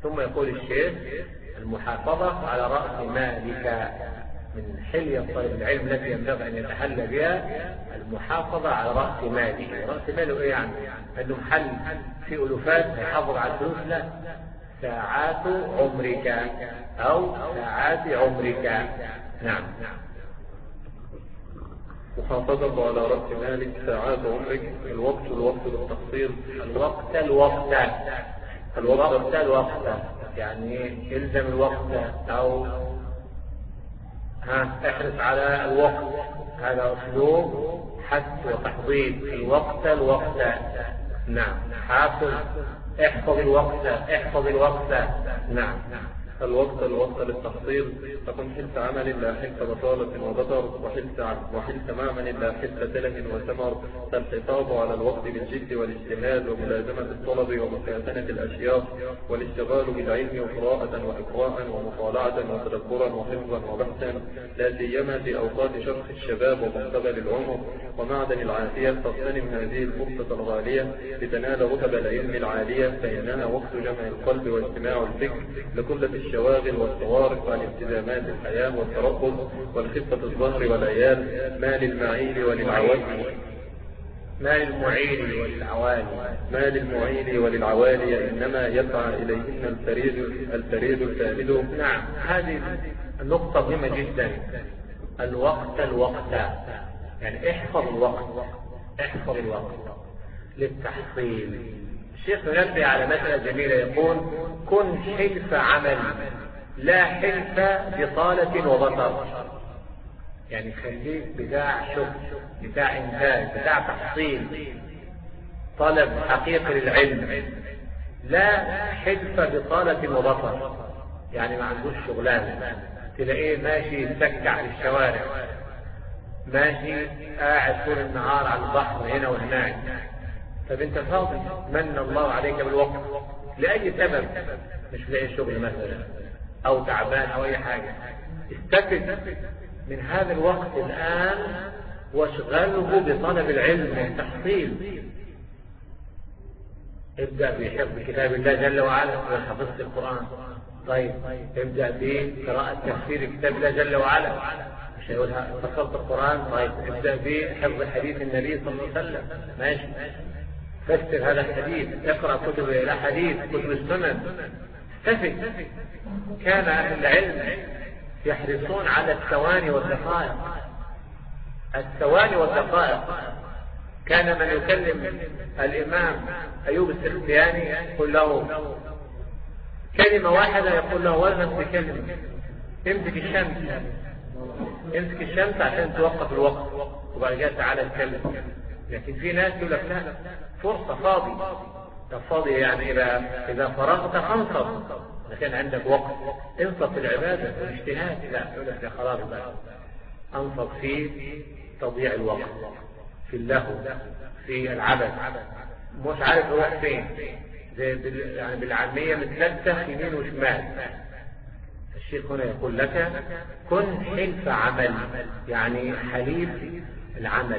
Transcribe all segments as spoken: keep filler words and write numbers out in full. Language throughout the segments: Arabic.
ثم يقول الشيخ: المحافظة على رأس مالك. من حلية طالب العلم التي ينبغي أن يتحلى بها المحافظة على رأس ماله. رأس ماله إيه يعني؟ أنه محل في ألوفات يحافظ على الفلوس؟ لا، ساعات عمرك أو ساعات عمرك. نعم. محافظة على رأس مالك ساعات عمرك. الوقت الوقت للتقصير. الوقت الوقت الوقت الوقت يعني الزم الوقت أو ها احرص على الوقت. هذا أسلوب حث وتحضيض. الوقت الوقت. نعم. حافظ، احفظ الوقت، احفظ الوقت. نعم. الوقت الوقت للتحصيل. فكن حلت عمل لا حلت بطالة وبطر، وحلت وحلت معمل لا حلت سله وثمر. فالحفاظ على الوقت بالجد والاجتهاد وملازمة الطلب ومساكنة الأشياء، والاشتغال بالعلم وقراءة وإقراء ومطالعة وتدبرا وحفظا وبحثا، لا سيما في أوقات شرخ الشباب ومقتبل العمر ومعدن العافية. فاغتنم هذه الفرصة الغالية لتنال رتب العلم العالية، فإنها وقت جمع القلب واجتماع الفكر لكل الشواغل والطوارئ عن التزامات الحياة والترقب والخفة الظهر والعيال. ما للمعيل وللعوالي ما للمعيل وللعوالي ما للمعيل وللعوالي إنما يسعى إليهن الفريد الفريد الفامد. نعم. هذه النقطة مهمة جدا. الوقت الوقت يعني احفظ الوقت، احفظ الوقت للتحصيل. الشيخ ينبه على مسألة جميلة، يقول: كن حلف عمل لا حلف بطالة وبطر. يعني خليك بتاع شغل، بتاع إنتاج، بتاع تحصيل، طلب حقيقي للعلم. لا حلف بطالة وبطر يعني ما عندوش شغلانة، تلاقيه ماشي يتسكع في الشوارع، ماشي قاعد طول النهار على البحر هنا وهناك. طب انت فاضي، من الله عليك بالوقت لأي سبب، مش لاقي شغل مثلا او تعبان او اي حاجة، استفد من هذا الوقت الآن واشغله بطلب العلم والتحصيل. ابدأ بحفظ كتاب الله جل وعلا وحفظت القرآن. طيب ابدأ بقراءة تفسير كتاب الله جل وعلا، مش هيقولها فصلت القرآن. طيب ابدأ بحفظ حديث النبي صلى الله عليه وسلم، ماشي، فسر هذا الحديث، اقرأ كتب الحديث، كتب السنن، استفد. كان أهل العلم يحرصون على الثواني والدقائق. الثواني والدقائق. كان من يكلم الإمام أيوب السختياني يقول له كلمة واحدة، يقول له ولا تتكلم، امسك الشمس، امسك الشمس عشان توقف الوقت وبعد كده تعالى اتكلم. لكن في ناس يقول لك لا، فرصة فاضي. طب فاضي يعني إذا إذا فرغت فانصت، لكن عندك وقت انصت في العبادة والاجتهاد. لا، يقول لك خلاص بقى انصت في تضييع الوقت، في اللهو، في العبث، مش عارف يروح فين، زي بال... يعني بالعامية متلتخ يمين وشمال. الشيخ هنا يقول لك كن حلف عمل، يعني حليف العمل،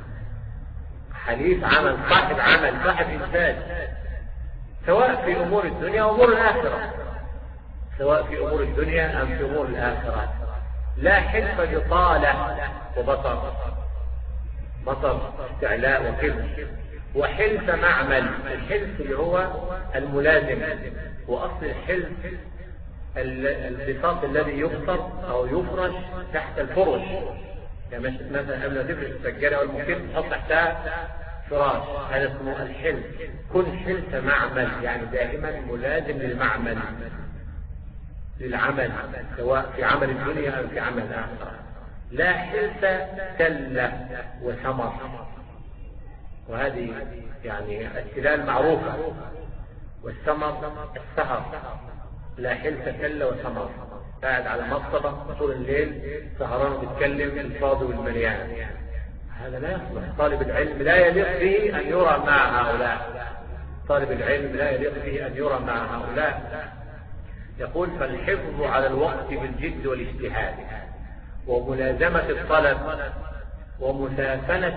حليف عمل، صاحب عمل، صاحب إنتاج، سواء في أمور الدنيا وأمور الآخرة، سواء في أمور الدنيا أم في أمور الآخرة. لا حلف بطالة وبطر، بطر استعلاء وكبر. وحلف معمل، الحلف اللي هو الملازم، وأصل الحلف البساط الذي يفطر أو يفرش تحت الفرش. يعني مثلا قبل ما تفرش السجارة والمكب تحط تحتها فراش، هذا اسمه الحلف. كن حلف معمل يعني دائما ملازم للمعمل، للعمل، سواء في عمل الدنيا أو في عمل الآخرة. لا حلف سلة وثمر، وهذه يعني السلال معروفة، والثمر السهر. لا حلف سلة وثمر، قاعد على مصطبة طول الليل سهران وبيتكلم الفاضي والمليان، هذا لا يصلح. طالب العلم لا يليق به أن يرى مع هؤلاء، طالب العلم لا يليق به أن يرى مع هؤلاء. يقول فالحفظ على الوقت بالجد والاجتهاد وملازمة الطلب ومسافنة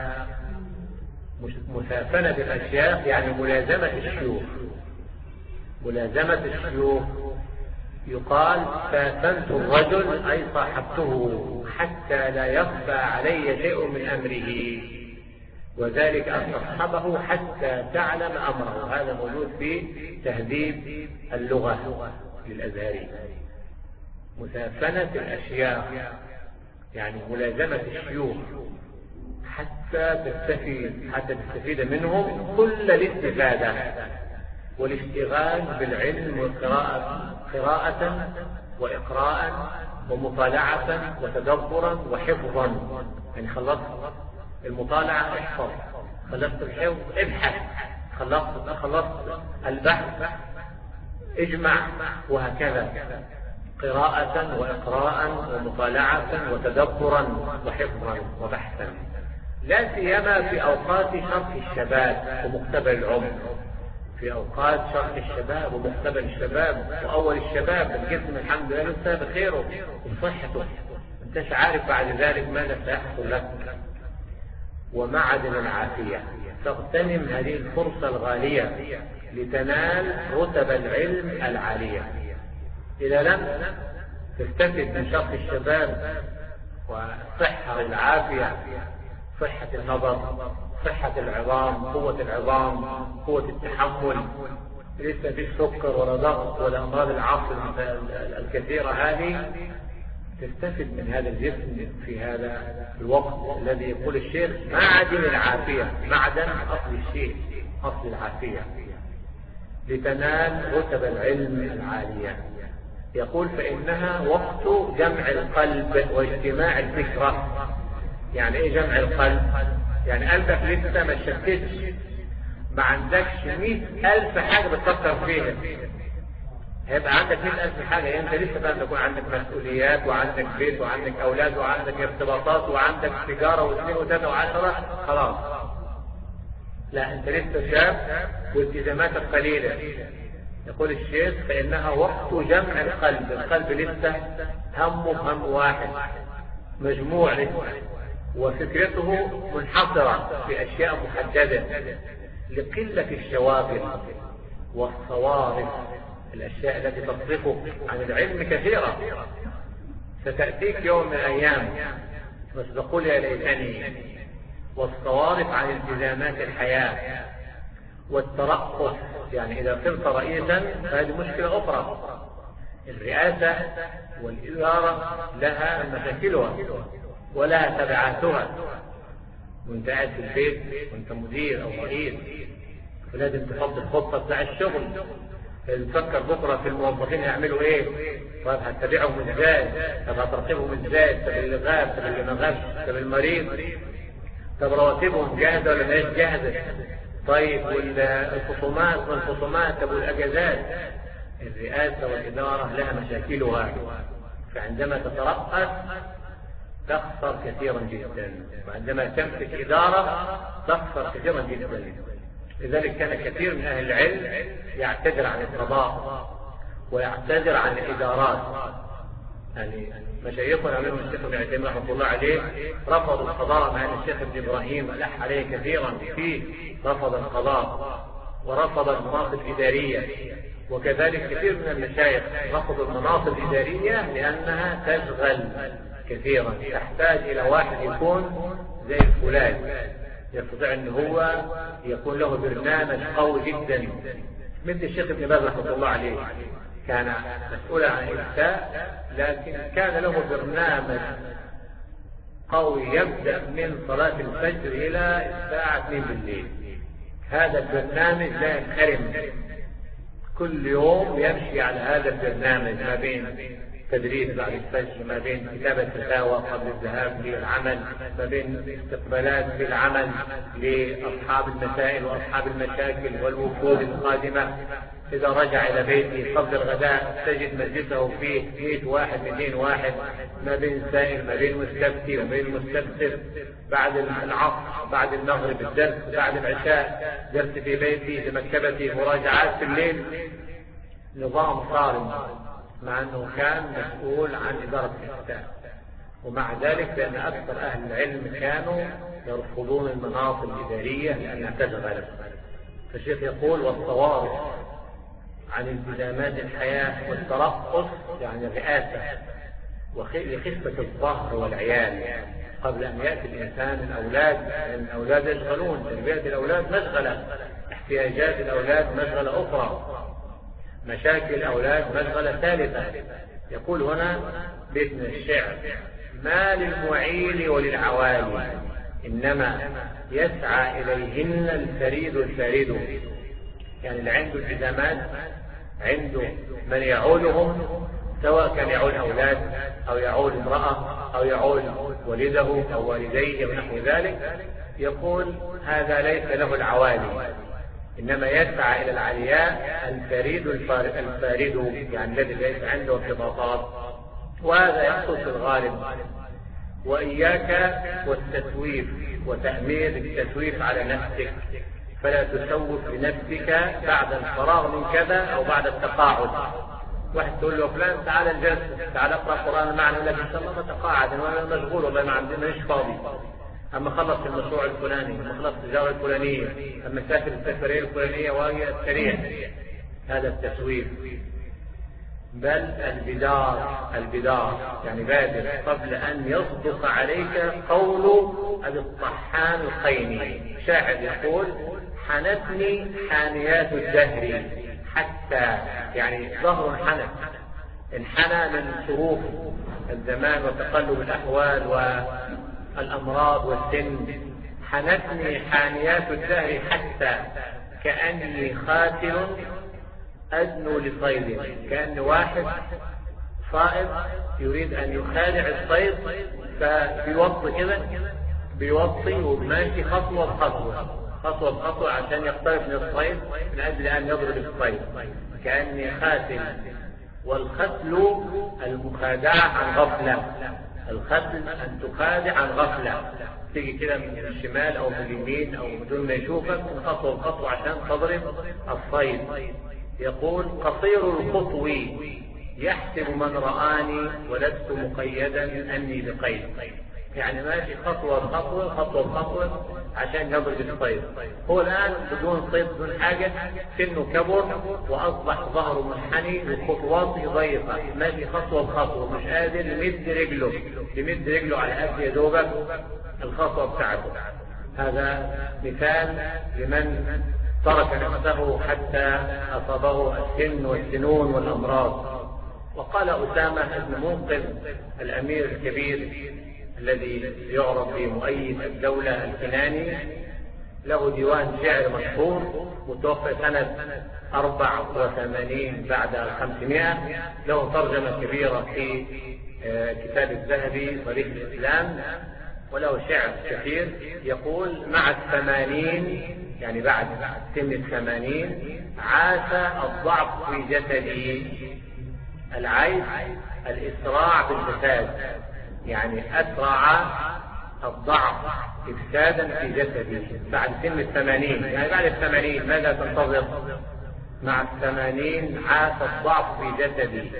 الأشياء. مسافنة الأشياء يعني ملازمة الشيوخ، ملازمة الشيوخ يقال ساسنت الرجل أي صاحبته حتى لا يخفى علي شيء من أمره، وذلك أن تصحبه حتى تعلم أمره. هذا موجود في تهذيب اللغة للأزهري. مسافنة الأشياء يعني ملازمة الشيوخ حتى تستفيد حتى تستفيد منهم كل الاستفادة، والاشتغال بالعلم والقراءة قراءة وإقراء ومطالعة وتدبرا وحفظا. يعني خلصت المطالعة احفظ، خلصت الحفظ ابحث، خلصت خلصت البحث اجمع، وهكذا قراءة وإقراء ومطالعة وتدبرا وحفظا وبحثا، لا سيما في أوقات شرح الشباب ومقتبل العمر. في أوقات شرح الشباب ومقتبل الشباب وأول الشباب الجسم الحمد لله لسه بخيره وصحته، انتش عارف بعد ذلك ماذا سيحصل لك. ومعدن العافية، تغتنم هذه الفرصة الغالية لتنال رتب العلم العالية. إذا لم تستفد من شرح الشباب والصحة والعافية، صحة النظر، صحة العظام، قوة العظام، قوة التحمل، ليس في السكر ولا ضغط ولا أمراض العصر الكثيرة هذه، تستفد من هذا الجسم في هذا الوقت الذي يقول الشيخ معدن العافية. معدن أصل الشيء، أصل العافية، لتنال رتب العلم العالية. يقول فإنها وقت جمع القلب واجتماع الفكرة. يعني ايه جمع القلب؟ يعني قلبك لسه ما شتتش، ما عندكش مئة ألف حاجة بتفكر فيها. هيبقى عندك مئة ألف حاجة، انت لسه بقى تكون عندك مسؤوليات وعندك بيت وعندك أولاد وعندك ارتباطات وعندك تجارة واثنين وثلاثة وعشرة، خلاص. لا، انت لسه شاب والتزاماتك قليلة. يقول الشيخ فإنها وقت جمع القلب. القلب لسه همه هم واحد، مجموع لسه، وفكرته منحصرة في أشياء محددة لقلة الشواغل والصوارف. الأشياء التي تصرفك عن العلم كثيرة، ستأتيك يوم من الأيام بس تقول يا ليتني. والصوارف عن التزامات الحياة والترقص. يعني إذا صرت رئيسا فهذه مشكلة أخرى. الرئاسة والإدارة لها مشاكلها ولها تبعاتها، وانت قاعد في البيت وانت مدير او رئيس فلازم تحط الخطة بتاع الشغل، تفكر بكرة في الموظفين يعملوا ايه، طيب هتتابعهم ازاي، طب هتراقبهم ازاي، طب اللي غاب، طب اللي ما غابش، طب المريض، طب رواتبهم جاهزة ولا مش جاهزة، طيب والخصومات والخصومات، طب والاجازات. الرئاسة والإدارة لها مشاكلها، فعندما تترأس تخسر كثيرا جدا، وعندما تمسك إدارة تخسر كثيرا جدا. لذلك كان كثير من أهل العلم يعتذر عن القضاء ويعتذر عن الإدارات. يعني مشايخنا منهم الشيخ ابن عثيمين رحمه الله عليه رفض القضاء، مع أن الشيخ ابن إبراهيم ألح عليه كثيرا فيه، رفض القضاء ورفض المناصب الإدارية. وكذلك كثير من المشايخ رفضوا المناصب الإدارية لأنها تشغل كثيرا، تحتاج إلى واحد يكون زي فلان يستطيع أن هو يكون له برنامج قوي جدا، مثل الشيخ ابن باز رحمه الله عليه كان مسؤولا عن الإفتاء، لكن كان له برنامج قوي يبدأ من صلاة الفجر إلى الساعة اثنين بالليل. هذا البرنامج لا ينخرم، كل يوم يمشي على هذا البرنامج، ما بين تدريس بعد الفجر، ما بين كتابة فتاوى قبل الذهاب للعمل، ما بين استقبالات في العمل لأصحاب المسائل وأصحاب المشاكل والوفود القادمة. إذا رجع إلى بيته قبل الغداء تجد مجلسه فيه مئة واحد مئتين واحد، ما بين سائل ما بين مستفتي وما بين مستفسر. بعد العصر بعد المغرب الدرس، بعد العشاء درس في بيتي في مكتبتي، مراجعات في الليل. نظام صارم، مع أنه كان مسؤول عن إدارة الإفتاء، ومع ذلك لأن أكثر أهل العلم كانوا يرفضون المناصب الإدارية لأنها تشغل. فالشيخ يقول والصوارف عن التزامات الحياة والترقص يعني الرئاسة لخفة الظهر والعيال قبل أن يأتي الإنسان الأولاد. الأولاد يشغلون، تربية الأولاد مشغلة، احتياجات الأولاد مشغلة أخرى، مشاكل الأولاد مشغلة ثالثة. يقول هنا بيت من الشعر: ما للمعيل وللعوالي إنما يسعى إليهن الفريد الفارد. يعني اللي عنده التزامات، عنده من يعولهم، سواء كان يعول أولاد أو يعول امرأة أو يعول والده أو والديه ونحو ذلك، يقول هذا ليس له العوالي، إنما يسعى إلى العلياء الفريد الفارد، يعني الذي ليس عنده ارتباطات، وهذا يحصل في الغالب. وإياك والتسويف وتأمير التسويف على نفسك، فلا تسوف لنفسك بعد الفراغ من كذا أو بعد التقاعد. واحد تقول له فلان تعال الجلسة، تعال اقرأ القرآن معنا، يقول لك إن شاء الله ما تقاعد، أنا مشغول والله ما عندي مش فاضي، أما خلص المشروع الفلاني، أما خلص التجارة الفلانية، أما سافر السفرية الفلانية وهي السريع. هذا التسويف. بل البدار، البدار يعني بادر قبل أن يصدق عليك قول أبي الطحان الخيمي. شاعر يقول: حنتني حانيات الدهر حتى، يعني ظهر حنت، انحنى من صروف الزمان وتقلب الأحوال والأمراض والسن. حنتني حانيات الدهر حتى كأني خاتل أدنو لصيد. كأن واحد صائد يريد أن يخادع الصيد، فبيوطي كده، بيوطي وماشي خطوة بخطوة خطوة بخطوة عشان يقترب من الصيد من أجل أن يضرب الصيد. كأني خاتل. والختل المخادعة عن غفلة. الختل أن تخادع عن غفلة، تيجي كده من الشمال أو من اليمين أو بدون ما يشوفك خطوة بخطوة عشان تضرب الصيد. يقول: قصير الخطو يحسب من رآني ولست مقيدا أني بقيد. يعني ماشي خطوة بخطوة خطوة بخطوة عشان يضرب الصيد. هو الآن بدون صيد بدون حاجة، سنه كبر وأصبح ظهره منحني وخطواته ضيقة، ماشي خطوة بخطوة مش قادر يمد رجله يمد رجله على قد يا دوبك الخطوة بتاعته. هذا مثال لمن ترك نفسه حتى أصابه السن والسنون والأمراض. وقال أسامة بن منقذ الأمير الكبير الذي يعرف بمؤيد الدولة الكناني، له ديوان شعر مشهور متوفى سنة أربع وثمانين بعد الخمسمائة، له ترجمة كبيرة في كتاب الذهبي صريح الإسلام، وله شعر كثير. يقول: مع الثمانين، يعني بعد سن الثمانين، عاش الضعف في جسدي. العيش الإسراع بالفساد، يعني أسرع الضعف إفسادا في جسدي بعد سن الثمانين. يعني بعد الثمانين ماذا تنتظر؟ مع الثمانين عاش الضعف في جسدي،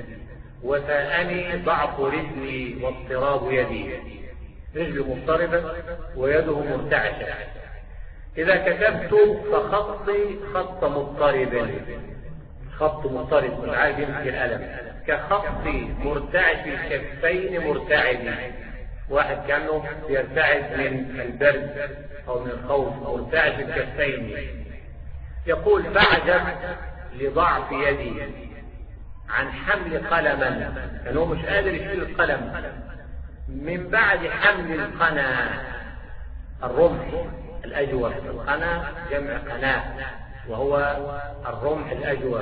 وساءني ضعف رجلي واضطراب يدي. رجله مضطربة ويده مرتعشة. إذا كتبت فخطي خط مضطرب، خط مضطرب مش عارف يمسك القلم، كخط مرتعش الكفين مرتعد. واحد كانه يرتعد من البرد أو من الخوف أو مرتعش الكفين. يقول: بعجب لضعف يدي عن حمل قلما، يعني هو مش قادر يشيل القلم. من بعد حمل القنا، الرمح الأجوف، القنا جمع قناة وهو الرمح الأجوف.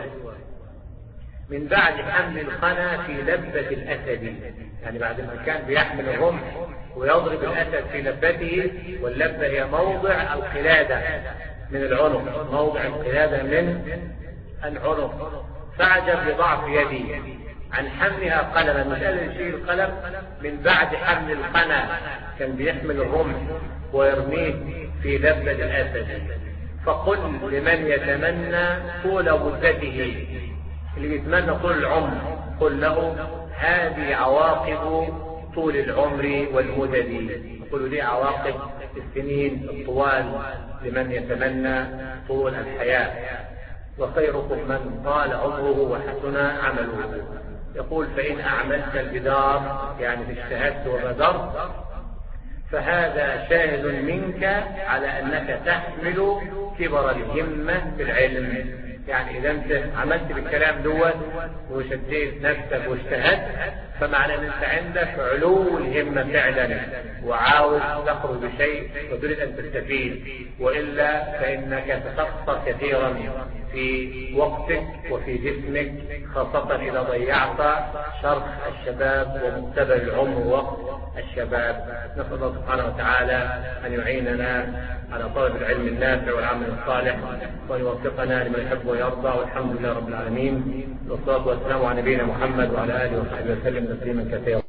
من بعد حمل القنا في لبة الأسد، يعني بعد ما كان بيحمل الرمح ويضرب الأسد في لبته، واللبة هي موضع القلادة من العنق، موضع القلادة من العنق. فعجب لضعف يدي عن حملها قلما، مش قادر يشيل القلم. من بعد حمل القنا، كان بيحمل الرمح ويرميه في لبة الأسد. فقل لمن يتمنى طول مدته، اللي يتمنى طول العمر، قل له: هذه عواقب طول العمر والمدد. يقول لي عواقب السنين الطوال لمن يتمنى طول الحياة. وخيركم من طال عمره وحسن عمله. يقول فإن أعملت الجدار يعني اجتهدت وبذرت فهذا شاهد منك على أنك تحمل كبر الهمة في العلم. يعني إذا أنت عملت بالكلام دوت وشديت نفسك واجتهدت فمعنى أن أنت عندك علو الهمة فعلا وعاوز تخرج بشيء وتريد أن تستفيد، وإلا فإنك تخسر كثيرا في وقتك وفي جسمك، خاصة إذا ضيعت شرح الشباب ومقتبل العمر وقت الشباب. نسأل الله سبحانه وتعالى أن يعيننا على طلب العلم النافع والعمل الصالح وأن يوفقنا لما يحب ويرضى، والحمد لله رب العالمين، والصلاة والسلام على نبينا محمد وعلى آله وصحبه وسلم تسليما كثيرا.